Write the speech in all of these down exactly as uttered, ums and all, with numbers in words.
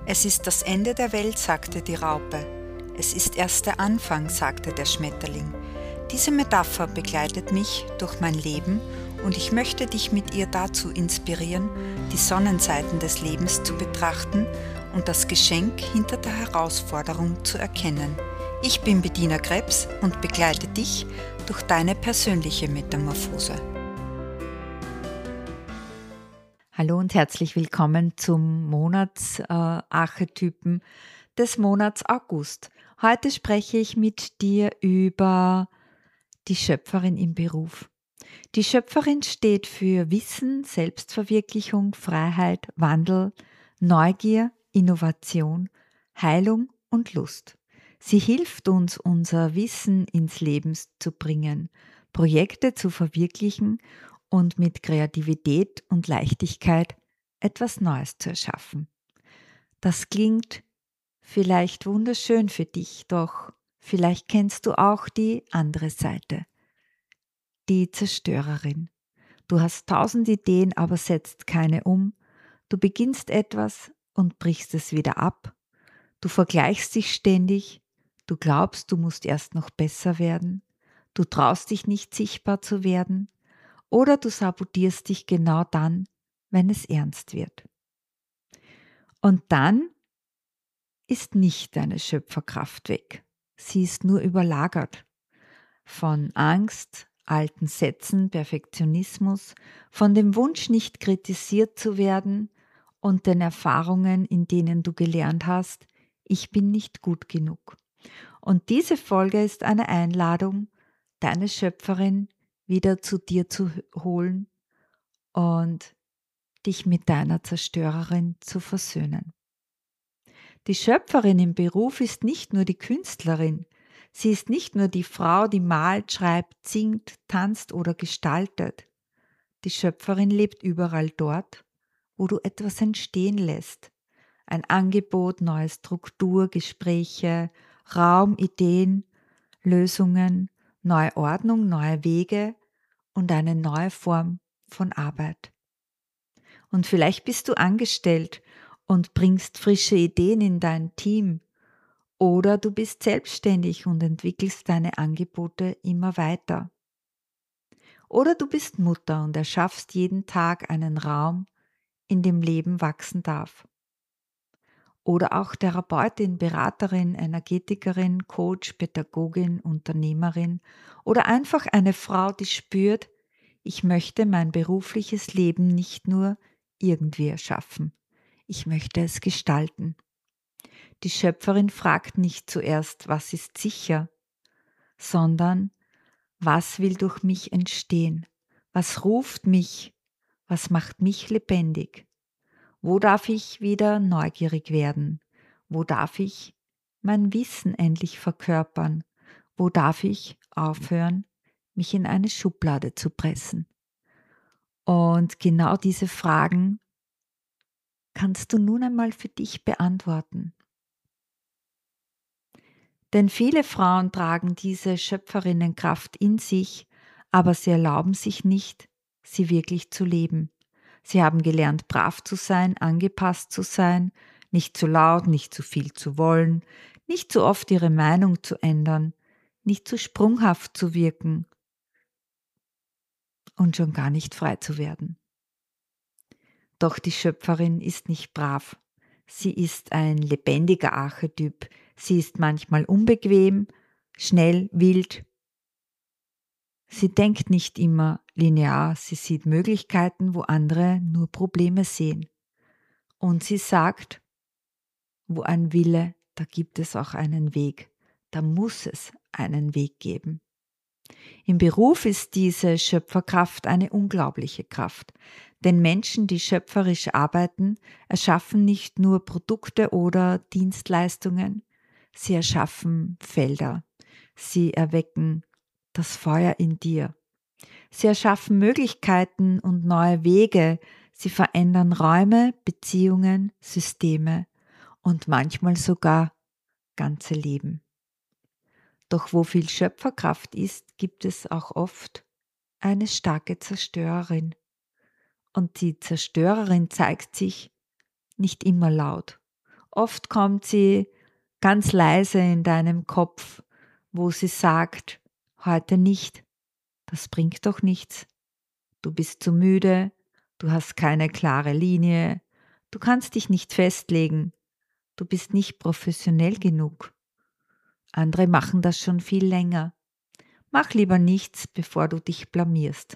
Es ist das Ende der Welt, sagte die Raupe. Es ist erst der Anfang, sagte der Schmetterling. Diese Metapher begleitet mich durch mein Leben und ich möchte dich mit ihr dazu inspirieren, die Sonnenseiten des Lebens zu betrachten und das Geschenk hinter der Herausforderung zu erkennen. Ich bin Bettina Krebs und begleite dich durch deine persönliche Metamorphose. Hallo und herzlich willkommen zum Monatsarchetypen äh, des Monats August. Heute spreche ich mit dir über die Schöpferin im Beruf. Die Schöpferin steht für Wissen, Selbstverwirklichung, Freiheit, Wandel, Neugier, Innovation, Heilung und Lust. Sie hilft uns, unser Wissen ins Leben zu bringen, Projekte zu verwirklichen und mit Kreativität und Leichtigkeit etwas Neues zu erschaffen. Das klingt vielleicht wunderschön für dich, doch vielleicht kennst du auch die andere Seite, die Zerstörerin. Du hast tausend Ideen, aber setzt keine um. Du beginnst etwas und brichst es wieder ab. Du vergleichst dich ständig. Du glaubst, du musst erst noch besser werden. Du traust dich nicht sichtbar zu werden. Oder du sabotierst dich genau dann, wenn es ernst wird. Und dann ist nicht deine Schöpferkraft weg. Sie ist nur überlagert von Angst, alten Sätzen, Perfektionismus, von dem Wunsch, nicht kritisiert zu werden und den Erfahrungen, in denen du gelernt hast, ich bin nicht gut genug. Und diese Folge ist eine Einladung, deine Schöpferin wieder zu dir zu holen und dich mit deiner Zerstörerin zu versöhnen. Die Schöpferin im Beruf ist nicht nur die Künstlerin, sie ist nicht nur die Frau, die malt, schreibt, singt, tanzt oder gestaltet. Die Schöpferin lebt überall dort, wo du etwas entstehen lässt. Ein Angebot, neue Struktur, Gespräche, Raum, Ideen, Lösungen, neue Ordnung, neue Wege und eine neue Form von Arbeit. Und vielleicht bist du angestellt und bringst frische Ideen in dein Team oder du bist selbstständig und entwickelst deine Angebote immer weiter. Oder du bist Mutter und erschaffst jeden Tag einen Raum, in dem Leben wachsen darf. Oder auch Therapeutin, Beraterin, Energetikerin, Coach, Pädagogin, Unternehmerin oder einfach eine Frau, die spürt, ich möchte mein berufliches Leben nicht nur irgendwie erschaffen. Ich möchte es gestalten. Die Schöpferin fragt nicht zuerst, was ist sicher, sondern was will durch mich entstehen? Was ruft mich? Was macht mich lebendig? Wo darf ich wieder neugierig werden? Wo darf ich mein Wissen endlich verkörpern? Wo darf ich aufhören, mich in eine Schublade zu pressen? Und genau diese Fragen kannst du nun einmal für dich beantworten. Denn viele Frauen tragen diese Schöpferinnenkraft in sich, aber sie erlauben sich nicht, sie wirklich zu leben. Sie haben gelernt, brav zu sein, angepasst zu sein, nicht zu laut, nicht zu viel zu wollen, nicht zu oft ihre Meinung zu ändern, nicht zu sprunghaft zu wirken und schon gar nicht frei zu werden. Doch die Schöpferin ist nicht brav. Sie ist ein lebendiger Archetyp. Sie ist manchmal unbequem, schnell, wild. Sie denkt nicht immer linear, sie sieht Möglichkeiten, wo andere nur Probleme sehen. Und sie sagt, wo ein Wille, da gibt es auch einen Weg. Da muss es einen Weg geben. Im Beruf ist diese Schöpferkraft eine unglaubliche Kraft. Denn Menschen, die schöpferisch arbeiten, erschaffen nicht nur Produkte oder Dienstleistungen, sie erschaffen Felder. Sie erwecken das Feuer in dir. Sie erschaffen Möglichkeiten und neue Wege. Sie verändern Räume, Beziehungen, Systeme und manchmal sogar ganze Leben. Doch wo viel Schöpferkraft ist, gibt es auch oft eine starke Zerstörerin. Und die Zerstörerin zeigt sich nicht immer laut Oft kommt sie ganz leise in deinem Kopf, wo sie sagt, heute nicht, das bringt doch nichts. Du bist zu müde, du hast keine klare Linie, du kannst dich nicht festlegen, du bist nicht professionell genug. Andere machen das schon viel länger. Mach lieber nichts, bevor du dich blamierst.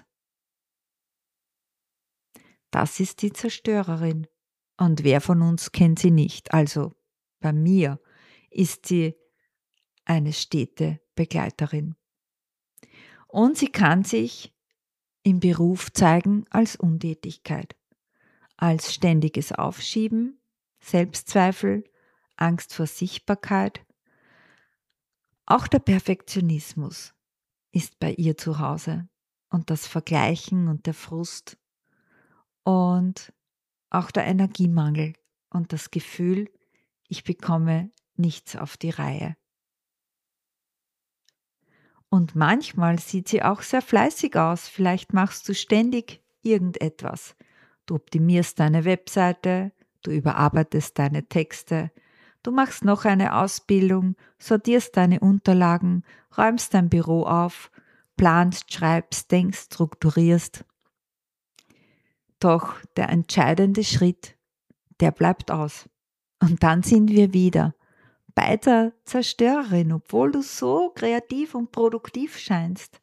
Das ist die Zerstörerin. Und wer von uns kennt sie nicht? Also bei mir ist sie eine stete Begleiterin. Und sie kann sich im Beruf zeigen als Untätigkeit, als ständiges Aufschieben, Selbstzweifel, Angst vor Sichtbarkeit. Auch der Perfektionismus ist bei ihr zu Hause und das Vergleichen und der Frust und auch der Energiemangel und das Gefühl, ich bekomme nichts auf die Reihe. Und manchmal sieht sie auch sehr fleißig aus. Vielleicht machst du ständig irgendetwas. Du optimierst deine Webseite, du überarbeitest deine Texte, du machst noch eine Ausbildung, sortierst deine Unterlagen, räumst dein Büro auf, planst, schreibst, denkst, strukturierst. Doch der entscheidende Schritt, der bleibt aus. Und dann sind wir wieder bei der Zerstörerin, obwohl du so kreativ und produktiv scheinst.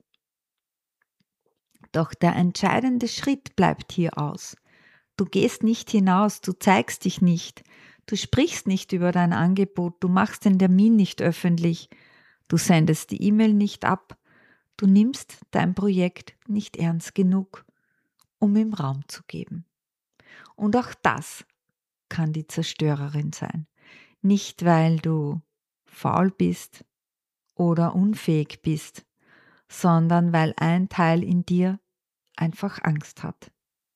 Doch der entscheidende Schritt bleibt hier aus. Du gehst nicht hinaus, du zeigst dich nicht, du sprichst nicht über dein Angebot, du machst den Termin nicht öffentlich, du sendest die E-Mail nicht ab, du nimmst dein Projekt nicht ernst genug, um ihm Raum zu geben. Und auch das kann die Zerstörerin sein. Nicht, weil du faul bist oder unfähig bist, sondern weil ein Teil in dir einfach Angst hat.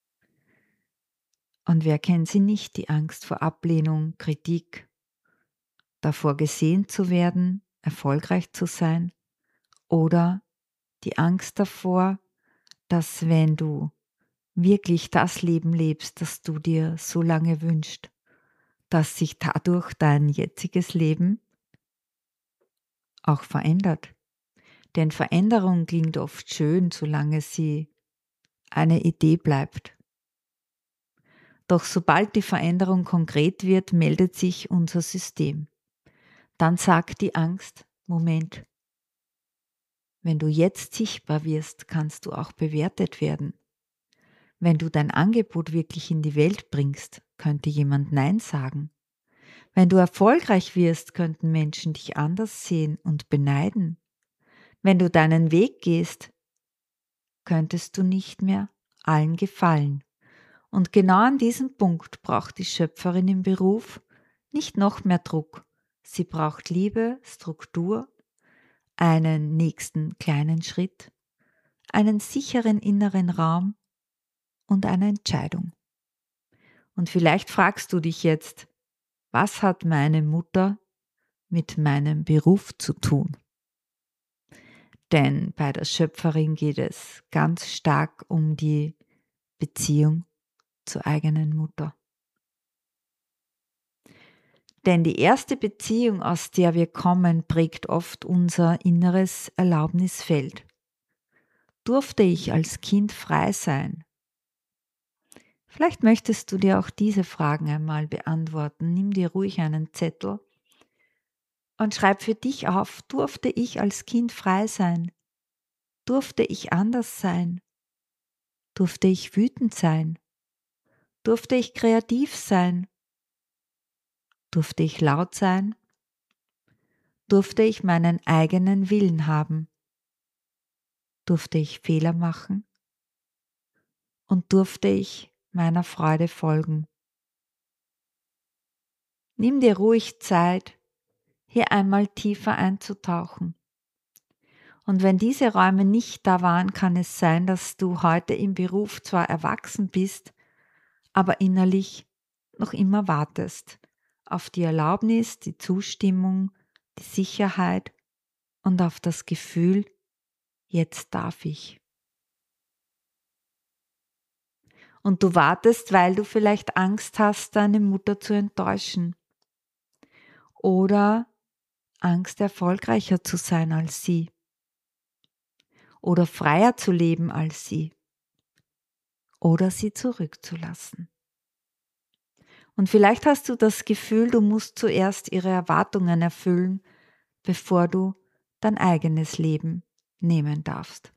Und wer kennt sie nicht, die Angst vor Ablehnung, Kritik, davor gesehen zu werden, erfolgreich zu sein oder die Angst davor, dass wenn du wirklich das Leben lebst, das du dir so lange wünschst, dass sich dadurch dein jetziges Leben auch verändert. Denn Veränderung klingt oft schön, solange sie eine Idee bleibt. Doch sobald die Veränderung konkret wird, meldet sich unser System. Dann sagt die Angst, Moment, wenn du jetzt sichtbar wirst, kannst du auch bewertet werden. Wenn du dein Angebot wirklich in die Welt bringst, könnte jemand Nein sagen. Wenn du erfolgreich wirst, könnten Menschen dich anders sehen und beneiden. Wenn du deinen Weg gehst, könntest du nicht mehr allen gefallen. Und genau an diesem Punkt braucht die Schöpferin im Beruf nicht noch mehr Druck. Sie braucht Liebe, Struktur, einen nächsten kleinen Schritt, einen sicheren inneren Raum und eine Entscheidung. Und vielleicht fragst du dich jetzt, was hat meine Mutter mit meinem Beruf zu tun? Denn bei der Schöpferin geht es ganz stark um die Beziehung zur eigenen Mutter. Denn die erste Beziehung, aus der wir kommen, prägt oft unser inneres Erlaubnisfeld. Durfte ich als Kind frei sein? Vielleicht möchtest du dir auch diese Fragen einmal beantworten. Nimm dir ruhig einen Zettel und schreib für dich auf, durfte ich als Kind frei sein? Durfte ich anders sein? Durfte ich wütend sein? Durfte ich kreativ sein? Durfte ich laut sein? Durfte ich meinen eigenen Willen haben? Durfte ich Fehler machen? Und durfte ich meiner Freude folgen? Nimm dir ruhig Zeit, hier einmal tiefer einzutauchen. Und wenn diese Räume nicht da waren, kann es sein, dass du heute im Beruf zwar erwachsen bist, aber innerlich noch immer wartest auf die Erlaubnis, die Zustimmung, die Sicherheit und auf das Gefühl, jetzt darf ich. Und du wartest, weil du vielleicht Angst hast, deine Mutter zu enttäuschen. oder Angst, erfolgreicher zu sein als sie oder freier zu leben als sie oder sie zurückzulassen. Und vielleicht hast du das Gefühl, du musst zuerst ihre Erwartungen erfüllen, bevor du dein eigenes Leben nehmen darfst.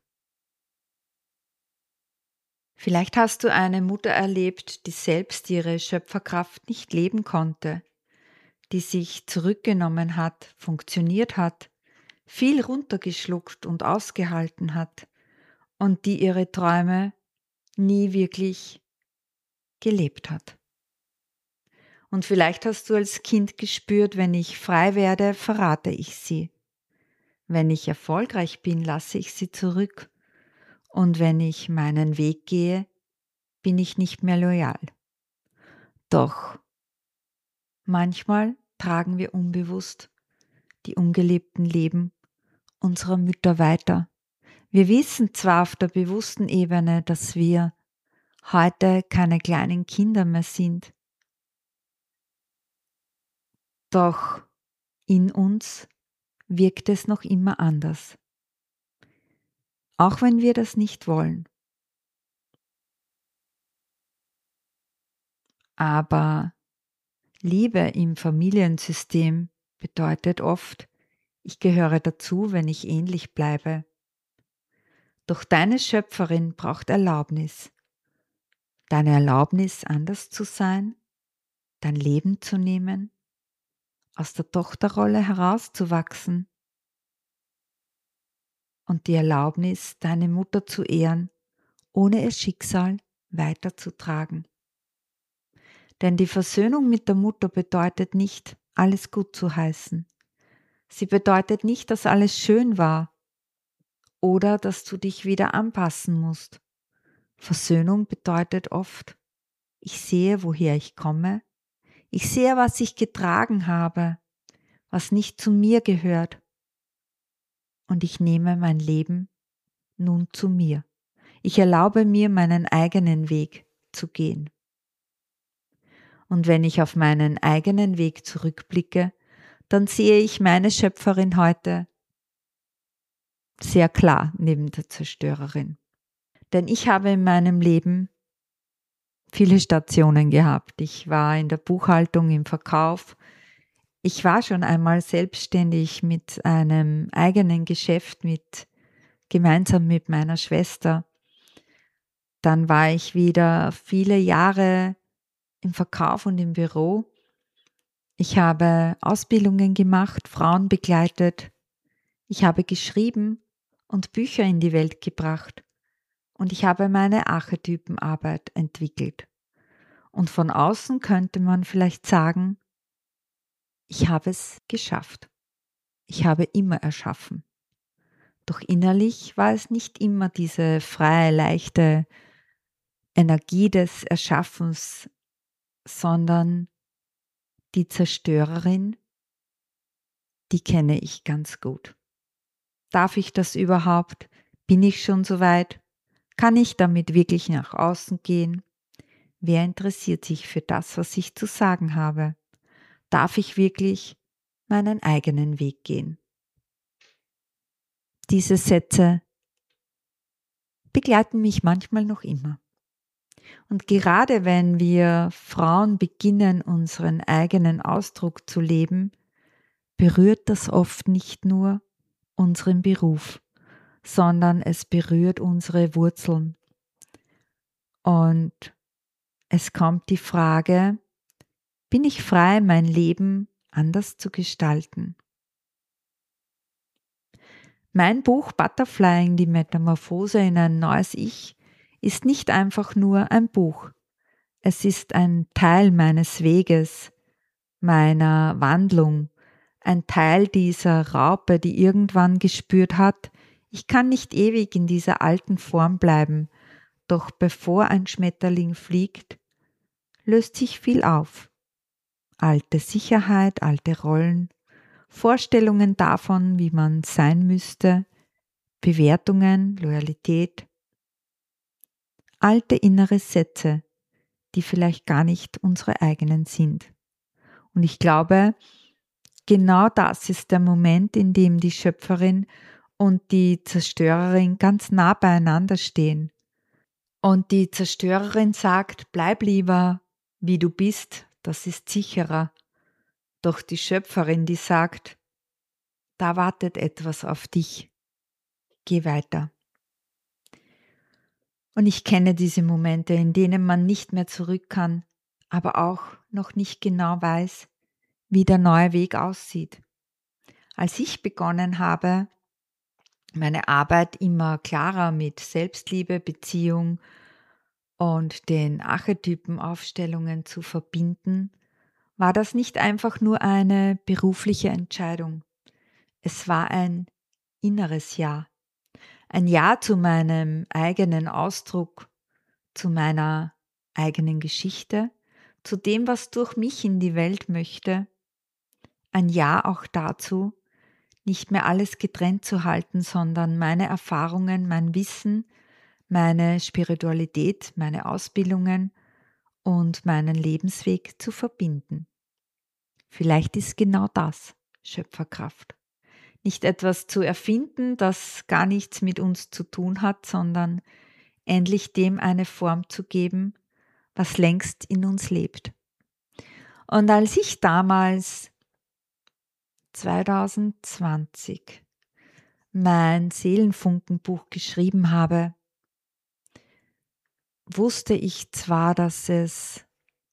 Vielleicht hast du eine Mutter erlebt, die selbst ihre Schöpferkraft nicht leben konnte, die sich zurückgenommen hat, funktioniert hat, viel runtergeschluckt und ausgehalten hat und die ihre Träume nie wirklich gelebt hat. Und vielleicht hast du als Kind gespürt, wenn ich frei werde, verrate ich sie. Wenn ich erfolgreich bin, lasse ich sie zurück. Und wenn ich meinen Weg gehe, bin ich nicht mehr loyal. Doch manchmal tragen wir unbewusst die ungelebten Leben unserer Mütter weiter. Wir wissen zwar auf der bewussten Ebene, dass wir heute keine kleinen Kinder mehr sind, doch in uns wirkt es noch immer anders, auch wenn wir das nicht wollen. Aber Liebe im Familiensystem bedeutet oft, ich gehöre dazu, wenn ich ähnlich bleibe. Doch deine Schöpferin braucht Erlaubnis. Deine Erlaubnis, anders zu sein, dein Leben zu nehmen, aus der Tochterrolle herauszuwachsen und die Erlaubnis, deine Mutter zu ehren, ohne ihr Schicksal weiterzutragen. Denn die Versöhnung mit der Mutter bedeutet nicht, alles gut zu heißen. Sie bedeutet nicht, dass alles schön war oder dass du dich wieder anpassen musst. Versöhnung bedeutet oft, ich sehe, woher ich komme, ich sehe, was ich getragen habe, was nicht zu mir gehört und ich nehme mein Leben nun zu mir. Ich erlaube mir, meinen eigenen Weg zu gehen. Und wenn ich auf meinen eigenen Weg zurückblicke, dann sehe ich meine Schöpferin heute sehr klar neben der Zerstörerin. Denn ich habe in meinem Leben viele Stationen gehabt. Ich war in der Buchhaltung, im Verkauf. Ich war schon einmal selbstständig mit einem eigenen Geschäft, mit, gemeinsam mit meiner Schwester. Dann war ich wieder viele Jahre im Verkauf und im Büro. Ich habe Ausbildungen gemacht, Frauen begleitet. Ich habe geschrieben und Bücher in die Welt gebracht. Und ich habe meine Archetypenarbeit entwickelt. Und von außen könnte man vielleicht sagen, ich habe es geschafft. Ich habe immer erschaffen. Doch innerlich war es nicht immer diese freie, leichte Energie des Erschaffens, sondern die Zerstörerin, die kenne ich ganz gut. Darf ich das überhaupt? Bin ich schon so weit? Kann ich damit wirklich nach außen gehen? Wer interessiert sich für das, was ich zu sagen habe? Darf ich wirklich meinen eigenen Weg gehen? Diese Sätze begleiten mich manchmal noch immer. Und gerade wenn wir Frauen beginnen, unseren eigenen Ausdruck zu leben, berührt das oft nicht nur unseren Beruf, sondern es berührt unsere Wurzeln. Und es kommt die Frage, bin ich frei, mein Leben anders zu gestalten? Mein Buch Butterflying, die Metamorphose in ein neues Ich, ist nicht einfach nur ein Buch. Es ist ein Teil meines Weges, meiner Wandlung, ein Teil dieser Raupe, die irgendwann gespürt hat, ich kann nicht ewig in dieser alten Form bleiben, doch bevor ein Schmetterling fliegt, löst sich viel auf. Alte Sicherheit, alte Rollen, Vorstellungen davon, wie man sein müsste, Bewertungen, Loyalität, alte innere Sätze, die vielleicht gar nicht unsere eigenen sind. Und ich glaube, genau das ist der Moment, in dem die Schöpferin und die Zerstörerin ganz nah beieinander stehen. Und die Zerstörerin sagt, bleib lieber, wie du bist, das ist sicherer. Doch die Schöpferin, die sagt, da wartet etwas auf dich, geh weiter. Und ich kenne diese Momente, in denen man nicht mehr zurück kann, aber auch noch nicht genau weiß, wie der neue Weg aussieht. Als ich begonnen habe, meine Arbeit immer klarer mit Selbstliebe, Beziehung und den Archetypenaufstellungen zu verbinden, war das nicht einfach nur eine berufliche Entscheidung. Es war ein inneres Ja. Ein Ja zu meinem eigenen Ausdruck, zu meiner eigenen Geschichte, zu dem, was durch mich in die Welt möchte. Ein Ja auch dazu, nicht mehr alles getrennt zu halten, sondern meine Erfahrungen, mein Wissen, meine Spiritualität, meine Ausbildungen und meinen Lebensweg zu verbinden. Vielleicht ist genau das Schöpferkraft. Nicht etwas zu erfinden, das gar nichts mit uns zu tun hat, sondern endlich dem eine Form zu geben, was längst in uns lebt. Und als ich damals zwanzig zwanzig mein Seelenfunkenbuch geschrieben habe, wusste ich zwar, dass es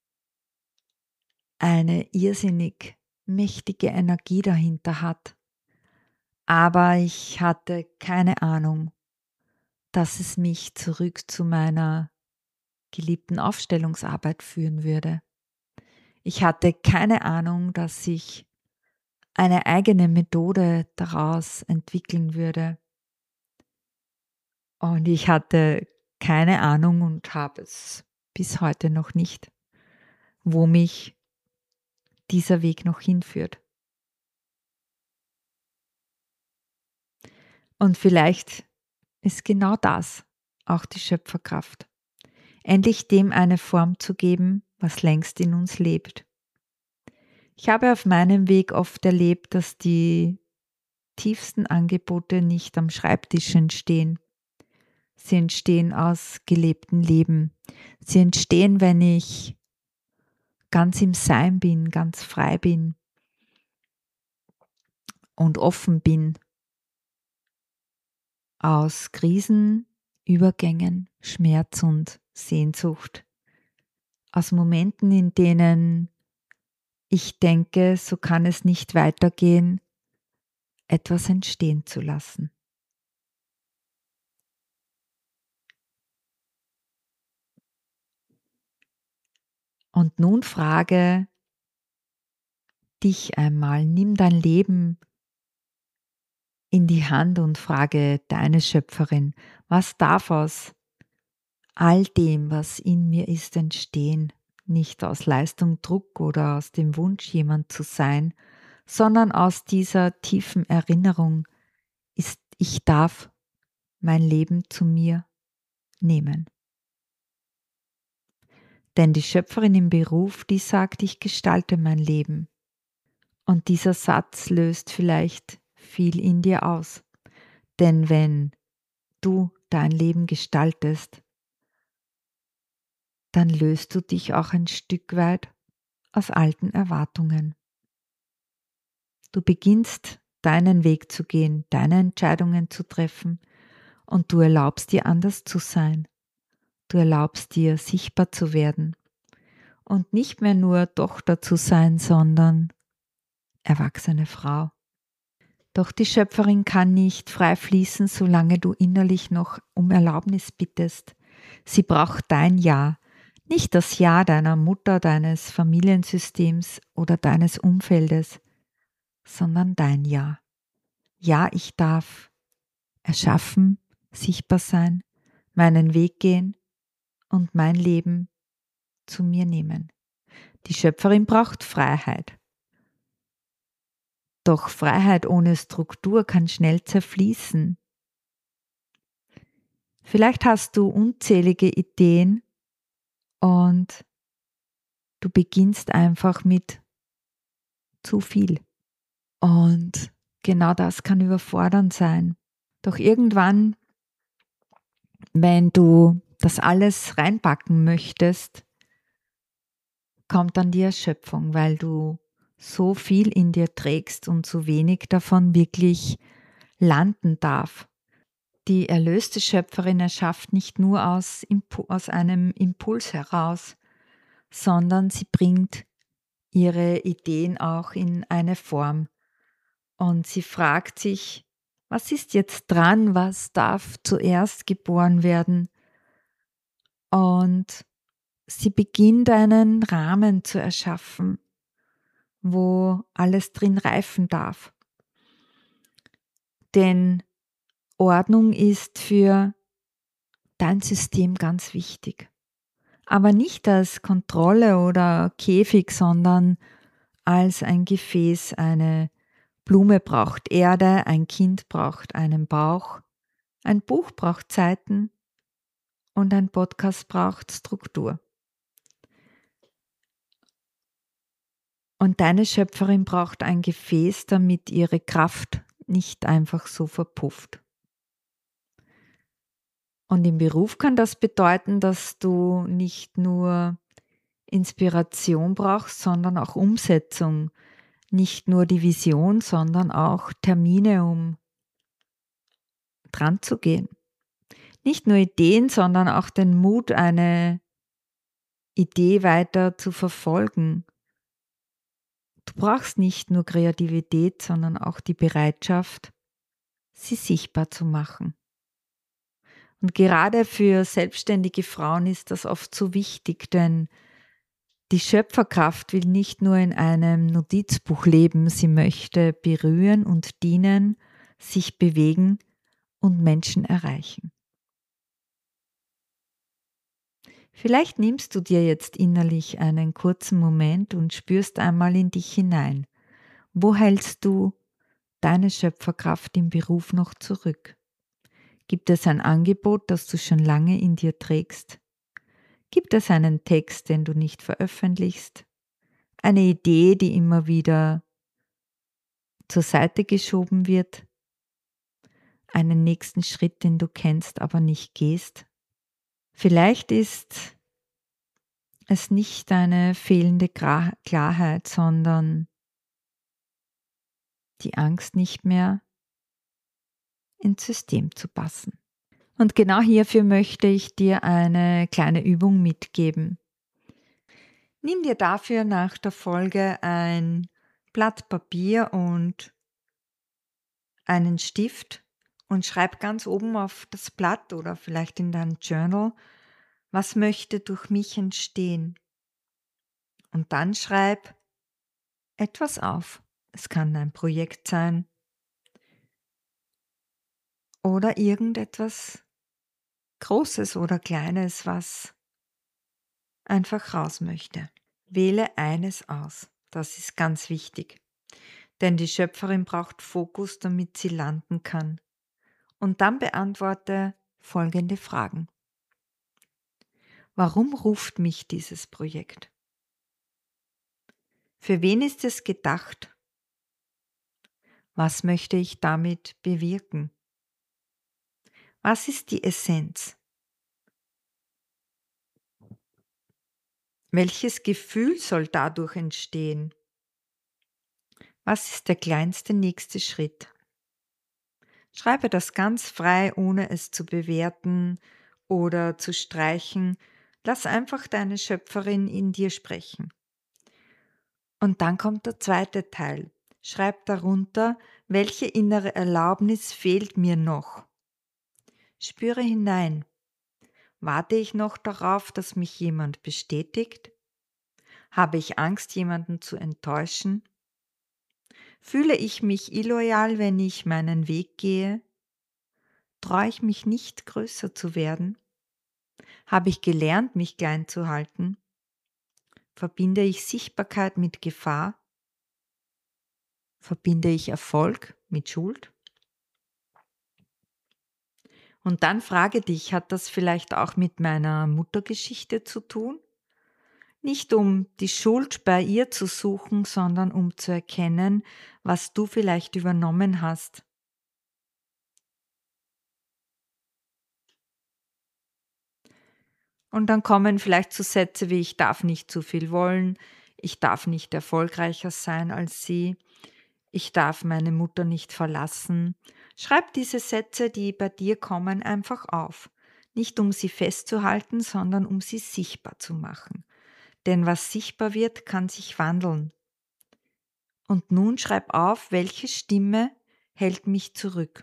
eine irrsinnig mächtige Energie dahinter hat, aber ich hatte keine Ahnung, dass es mich zurück zu meiner geliebten Aufstellungsarbeit führen würde. Ich hatte keine Ahnung, dass ich eine eigene Methode daraus entwickeln würde. Und ich hatte keine Ahnung und habe es bis heute noch nicht, wo mich dieser Weg noch hinführt. Und vielleicht ist genau das auch die Schöpferkraft. Endlich dem eine Form zu geben, was längst in uns lebt. Ich habe auf meinem Weg oft erlebt, dass die tiefsten Angebote nicht am Schreibtisch entstehen. Sie entstehen aus gelebtem Leben. Sie entstehen, wenn ich ganz im Sein bin, ganz frei bin und offen bin. Aus Krisen, Übergängen, Schmerz und Sehnsucht. Aus Momenten, in denen ich denke, so kann es nicht weitergehen, etwas entstehen zu lassen. Und nun frage dich einmal, nimm dein Leben in die Hand und frage deine Schöpferin, was darf aus all dem, was in mir ist, entstehen? Nicht aus Leistung, Druck oder aus dem Wunsch, jemand zu sein, sondern aus dieser tiefen Erinnerung, ist, ich darf mein Leben zu mir nehmen. Denn die Schöpferin im Beruf, die sagt, ich gestalte mein Leben. Und dieser Satz löst vielleicht viel in dir aus. Denn wenn du dein Leben gestaltest, dann löst du dich auch ein Stück weit aus alten Erwartungen. Du beginnst deinen Weg zu gehen, deine Entscheidungen zu treffen und du erlaubst dir anders zu sein. Du erlaubst dir sichtbar zu werden und nicht mehr nur Tochter zu sein, sondern erwachsene Frau. Doch die Schöpferin kann nicht frei fließen, solange du innerlich noch um Erlaubnis bittest. Sie braucht dein Ja, nicht das Ja deiner Mutter, deines Familiensystems oder deines Umfeldes, sondern dein Ja. Ja, ich darf erschaffen, sichtbar sein, meinen Weg gehen und mein Leben zu mir nehmen. Die Schöpferin braucht Freiheit. Doch Freiheit ohne Struktur kann schnell zerfließen. Vielleicht hast du unzählige Ideen und du beginnst einfach mit zu viel. Und genau das kann überfordernd sein. Doch irgendwann, wenn du das alles reinpacken möchtest, kommt dann die Erschöpfung, weil du so viel in dir trägst und so wenig davon wirklich landen darf. Die erlöste Schöpferin erschafft nicht nur aus, Impu- aus einem Impuls heraus, sondern sie bringt ihre Ideen auch in eine Form. Und sie fragt sich, was ist jetzt dran, was darf zuerst geboren werden? Und sie beginnt einen Rahmen zu erschaffen, wo alles drin reifen darf. Denn Ordnung ist für dein System ganz wichtig. Aber nicht als Kontrolle oder Käfig, sondern als ein Gefäß. Eine Blume braucht Erde, ein Kind braucht einen Bauch, ein Buch braucht Seiten und ein Podcast braucht Struktur. Und deine Schöpferin braucht ein Gefäß, damit ihre Kraft nicht einfach so verpufft. Und im Beruf kann das bedeuten, dass du nicht nur Inspiration brauchst, sondern auch Umsetzung. Nicht nur die Vision, sondern auch Termine, um dran zu gehen. Nicht nur Ideen, sondern auch den Mut, eine Idee weiter zu verfolgen. Du brauchst nicht nur Kreativität, sondern auch die Bereitschaft, sie sichtbar zu machen. Und gerade für selbstständige Frauen ist das oft so wichtig, denn die Schöpferkraft will nicht nur in einem Notizbuch leben, sie möchte berühren und dienen, sich bewegen und Menschen erreichen. Vielleicht nimmst du dir jetzt innerlich einen kurzen Moment und spürst einmal in dich hinein. Wo hältst du deine Schöpferkraft im Beruf noch zurück? Gibt es ein Angebot, das du schon lange in dir trägst? Gibt es einen Text, den du nicht veröffentlichst? Eine Idee, die immer wieder zur Seite geschoben wird? Einen nächsten Schritt, den du kennst, aber nicht gehst? Vielleicht ist es nicht eine fehlende Klarheit, sondern die Angst, nicht mehr ins System zu passen. Und genau hierfür möchte ich dir eine kleine Übung mitgeben. Nimm dir dafür nach der Folge ein Blatt Papier und einen Stift und schreib ganz oben auf das Blatt oder vielleicht in dein Journal, was möchte durch mich entstehen. Und dann schreib etwas auf. Es kann ein Projekt sein oder irgendetwas Großes oder Kleines, was einfach raus möchte. Wähle eines aus. Das ist ganz wichtig. Denn die Schöpferin braucht Fokus, damit sie landen kann. Und dann beantworte folgende Fragen. Warum ruft mich dieses Projekt? Für wen ist es gedacht? Was möchte ich damit bewirken? Was ist die Essenz? Welches Gefühl soll dadurch entstehen? Was ist der kleinste nächste Schritt? Schreibe das ganz frei, ohne es zu bewerten oder zu streichen. Lass einfach deine Schöpferin in dir sprechen. Und dann kommt der zweite Teil. Schreib darunter, welche innere Erlaubnis fehlt mir noch. Spüre hinein. Warte ich noch darauf, dass mich jemand bestätigt? Habe ich Angst, jemanden zu enttäuschen? Fühle ich mich illoyal, wenn ich meinen Weg gehe? Traue ich mich nicht, größer zu werden? Habe ich gelernt, mich klein zu halten? Verbinde ich Sichtbarkeit mit Gefahr? Verbinde ich Erfolg mit Schuld? Und dann frage dich, hat das vielleicht auch mit meiner Muttergeschichte zu tun? Nicht um die Schuld bei ihr zu suchen, sondern um zu erkennen, was du vielleicht übernommen hast. Und dann kommen vielleicht so Sätze wie: Ich darf nicht zu viel wollen, ich darf nicht erfolgreicher sein als sie, ich darf meine Mutter nicht verlassen. Schreib diese Sätze, die bei dir kommen, einfach auf. Nicht um sie festzuhalten, sondern um sie sichtbar zu machen. Denn was sichtbar wird, kann sich wandeln. Und nun schreib auf, welche Stimme hält mich zurück.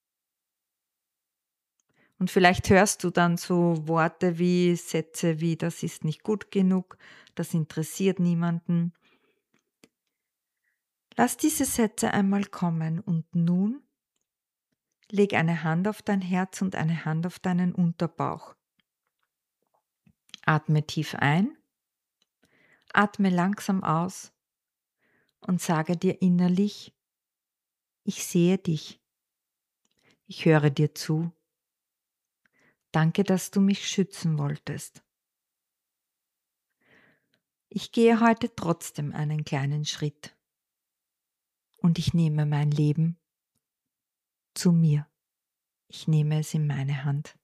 Und vielleicht hörst du dann so Worte wie Sätze wie: Das ist nicht gut genug, das interessiert niemanden. Lass diese Sätze einmal kommen und nun leg eine Hand auf dein Herz und eine Hand auf deinen Unterbauch. Atme tief ein, atme langsam aus und sage dir innerlich: Ich sehe dich, ich höre dir zu. Danke, dass du mich schützen wolltest. Ich gehe heute trotzdem einen kleinen Schritt und ich nehme mein Leben zu mir. Ich nehme es in meine Hand.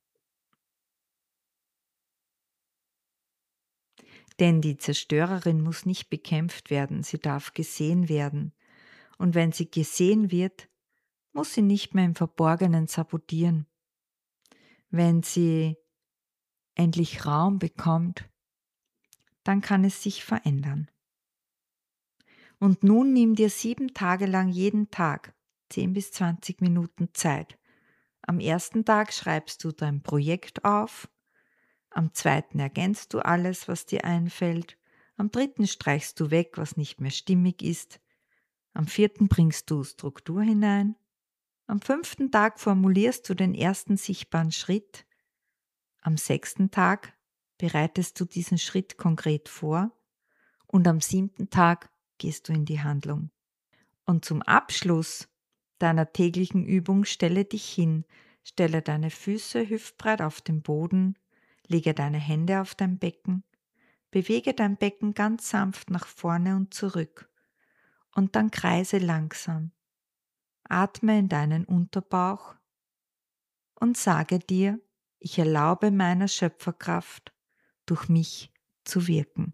Denn die Zerstörerin muss nicht bekämpft werden, sie darf gesehen werden. Und wenn sie gesehen wird, muss sie nicht mehr im Verborgenen sabotieren. Wenn sie endlich Raum bekommt, dann kann es sich verändern. Und nun nimm dir sieben Tage lang jeden Tag zehn bis zwanzig Minuten Zeit. Am ersten Tag schreibst du dein Projekt auf, am zweiten ergänzt du alles, was dir einfällt, am dritten streichst du weg, was nicht mehr stimmig ist, am vierten bringst du Struktur hinein, am fünften Tag formulierst du den ersten sichtbaren Schritt, am sechsten Tag bereitest du diesen Schritt konkret vor und am siebten Tag gehst du in die Handlung. Und zum Abschluss deiner täglichen Übung stelle dich hin, stelle deine Füße hüftbreit auf den Boden, lege deine Hände auf dein Becken, bewege dein Becken ganz sanft nach vorne und zurück und dann kreise langsam. Atme in deinen Unterbauch und sage dir: Ich erlaube meiner Schöpferkraft, durch mich zu wirken.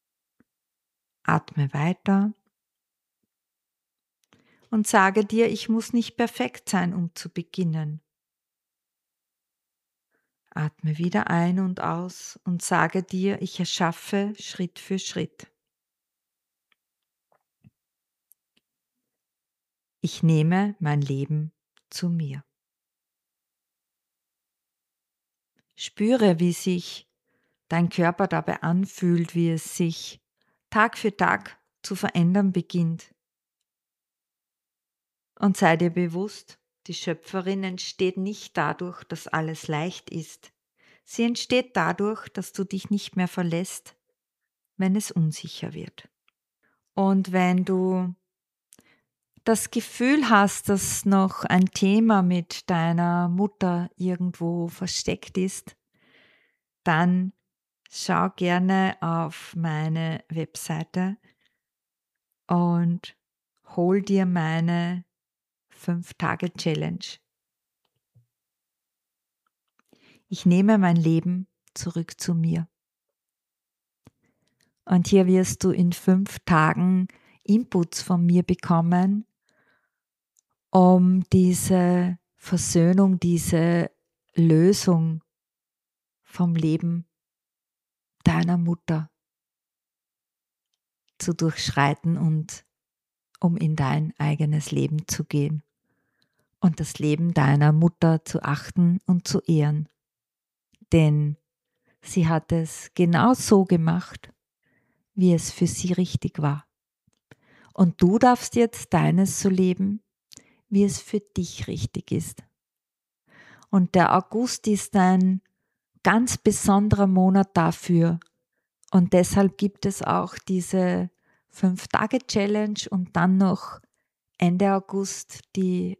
Atme weiter und sage dir: Ich muss nicht perfekt sein, um zu beginnen. Atme wieder ein und aus und sage dir: Ich erschaffe Schritt für Schritt. Ich nehme mein Leben zu mir. Spüre, wie sich dein Körper dabei anfühlt, wie es sich Tag für Tag zu verändern beginnt. Und sei dir bewusst, die Schöpferin entsteht nicht dadurch, dass alles leicht ist. Sie entsteht dadurch, dass du dich nicht mehr verlässt, wenn es unsicher wird. Und wenn du das Gefühl hast, dass noch ein Thema mit deiner Mutter irgendwo versteckt ist, dann schau gerne auf meine Webseite und hol dir meine fünf Tage Challenge. Ich nehme mein Leben zurück zu mir. Und hier wirst du in fünf Tagen Inputs von mir bekommen, um diese Versöhnung, diese Lösung vom Leben deiner Mutter zu durchschreiten und um in dein eigenes Leben zu gehen und das Leben deiner Mutter zu achten und zu ehren. Denn sie hat es genau so gemacht, wie es für sie richtig war. Und du darfst jetzt deines so leben, wie es für dich richtig ist. Und der August ist ein ganz besonderer Monat dafür. Und deshalb gibt es auch diese fünf Tage Challenge und dann noch Ende August die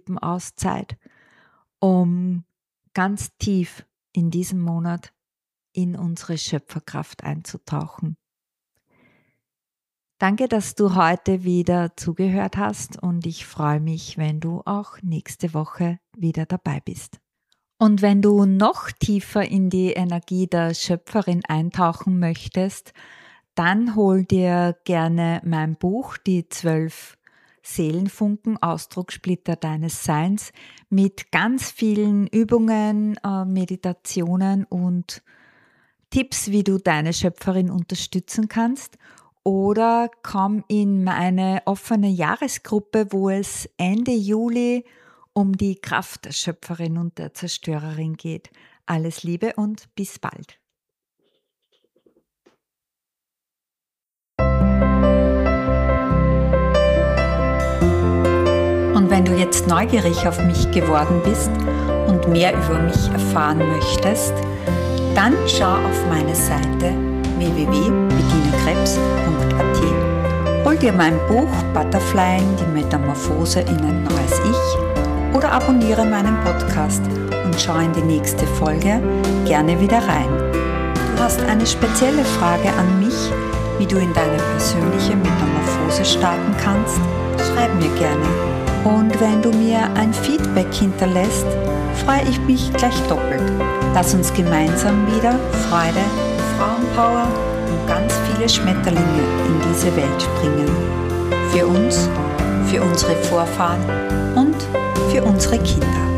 Archetypen-Auszeit, um ganz tief in diesem Monat in unsere Schöpferkraft einzutauchen. Danke, dass du heute wieder zugehört hast und ich freue mich, wenn du auch nächste Woche wieder dabei bist. Und wenn du noch tiefer in die Energie der Schöpferin eintauchen möchtest, dann hol dir gerne mein Buch, die zwölf Seelenfunken, Ausdruckssplitter deines Seins, mit ganz vielen Übungen, Meditationen und Tipps, wie du deine Schöpferin unterstützen kannst. Oder komm in meine offene Jahresgruppe, wo es Ende Juli um die Kraft der Schöpferin und der Zerstörerin geht. Alles Liebe und bis bald. Und wenn du jetzt neugierig auf mich geworden bist und mehr über mich erfahren möchtest, dann schau auf meine Seite w w w punkt bettina krebs punkt a t. Hol dir mein Buch Butterfly, die Metamorphose in ein neues Ich oder abonniere meinen Podcast und schau in die nächste Folge gerne wieder rein. Du hast eine spezielle Frage an mich, wie du in deine persönliche Metamorphose starten kannst? Schreib mir gerne. Und wenn du mir ein Feedback hinterlässt, freue ich mich gleich doppelt. Lass uns gemeinsam wieder Freude, Frauenpower und ganz viele Schmetterlinge in diese Welt bringen. Für uns, für unsere Vorfahren und für unsere Kinder.